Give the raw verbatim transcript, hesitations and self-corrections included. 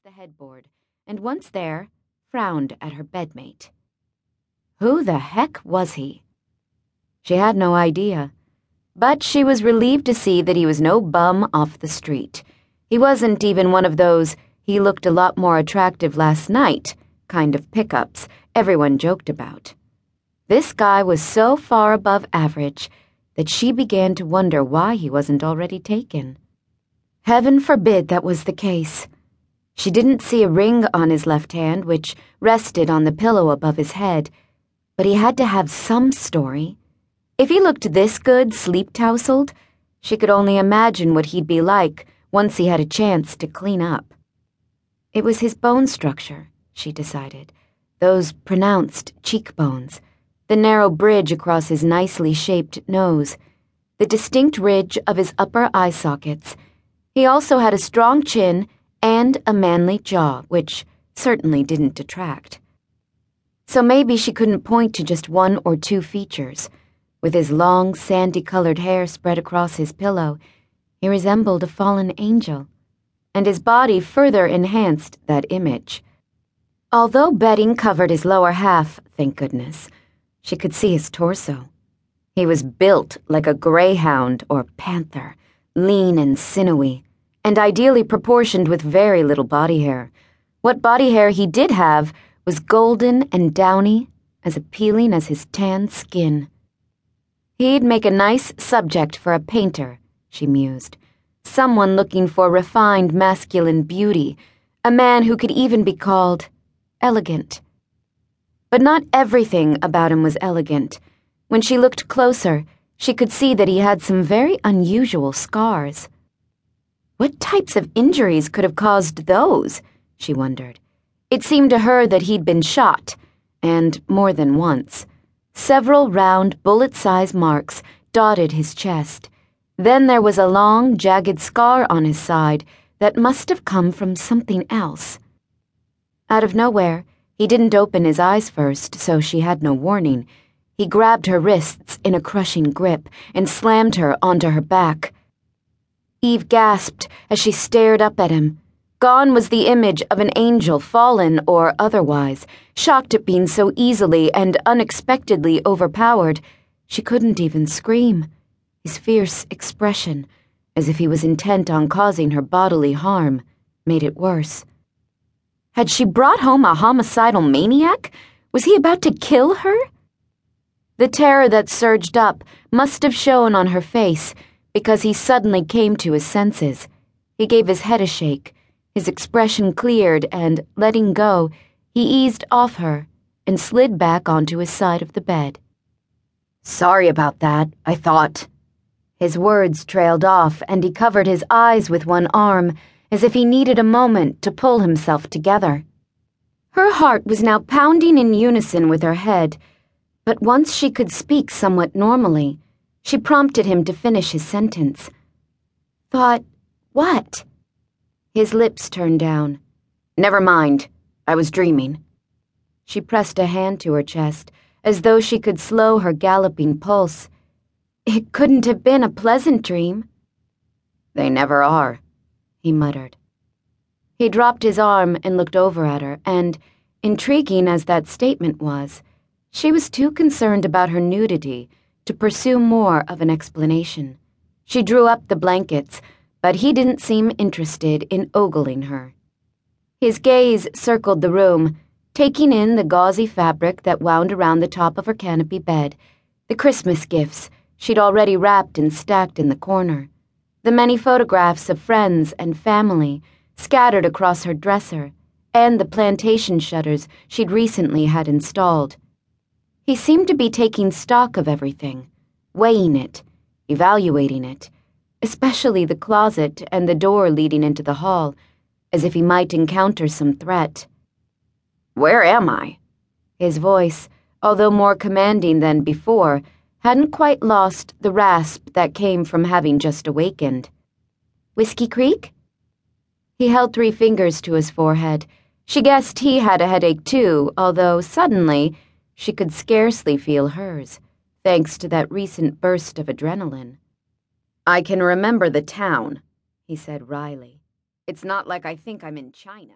the headboard, and once there, frowned at her bedmate. Who the heck was he? She had no idea, but she was relieved to see that he was no bum off the street. He wasn't even one of those "he looked a lot more attractive last night" kind of pickups everyone joked about. This guy was so far above average that she began to wonder why he wasn't already taken. Heaven forbid that was the case. She didn't see a ring on his left hand, which rested on the pillow above his head, but he had to have some story. If he looked this good sleep-tousled, she could only imagine what he'd be like once he had a chance to clean up. It was his bone structure, she decided, those pronounced cheekbones, the narrow bridge across his nicely shaped nose, the distinct ridge of his upper eye sockets. He also had a strong chin and a manly jaw, which certainly didn't detract. So maybe she couldn't point to just one or two features. With his long, sandy-colored hair spread across his pillow, he resembled a fallen angel, and his body further enhanced that image. Although bedding covered his lower half, thank goodness, she could see his torso. He was built like a greyhound or panther, lean and sinewy, and ideally proportioned with very little body hair. What body hair he did have was golden and downy, as appealing as his tanned skin. He'd make a nice subject for a painter, she mused. Someone looking for refined masculine beauty, a man who could even be called elegant. But not everything about him was elegant. When she looked closer, she could see that he had some very unusual scars. What types of injuries could have caused those? She wondered. It seemed to her that he'd been shot, and more than once. Several round, bullet-sized marks dotted his chest. Then there was a long, jagged scar on his side that must have come from something else. Out of nowhere, he didn't open his eyes first, so she had no warning. He grabbed her wrists in a crushing grip and slammed her onto her back. Eve gasped as she stared up at him. Gone was the image of an angel, fallen or otherwise, shocked at being so easily and unexpectedly overpowered. She couldn't even scream. His fierce expression, as if he was intent on causing her bodily harm, made it worse. Had she brought home a homicidal maniac? Was he about to kill her? The terror that surged up must have shown on her face, because he suddenly came to his senses. He gave his head a shake. His expression cleared, and, letting go, he eased off her and slid back onto his side of the bed. "Sorry about that, I thought." His words trailed off, and he covered his eyes with one arm, as if he needed a moment to pull himself together. Her heart was now pounding in unison with her head, but once she could speak somewhat normally, she prompted him to finish his sentence. "Thought what?" His lips turned down. "Never mind. I was dreaming." She pressed a hand to her chest, as though she could slow her galloping pulse. "It couldn't have been a pleasant dream." "They never are," he muttered. He dropped his arm and looked over at her, and, intriguing as that statement was, she was too concerned about her nudity to pursue more of an explanation. She drew up the blankets, but he didn't seem interested in ogling her. His gaze circled the room, taking in the gauzy fabric that wound around the top of her canopy bed, the Christmas gifts she'd already wrapped and stacked in the corner, the many photographs of friends and family scattered across her dresser, and the plantation shutters she'd recently had installed. He seemed to be taking stock of everything, weighing it, evaluating it, especially the closet and the door leading into the hall, as if he might encounter some threat. "Where am I?" His voice, although more commanding than before, hadn't quite lost the rasp that came from having just awakened. "Whiskey Creek?" He held three fingers to his forehead. She guessed he had a headache too, although suddenly she could scarcely feel hers, thanks to that recent burst of adrenaline. "I can remember the town," he said wryly. "It's not like I think I'm in China."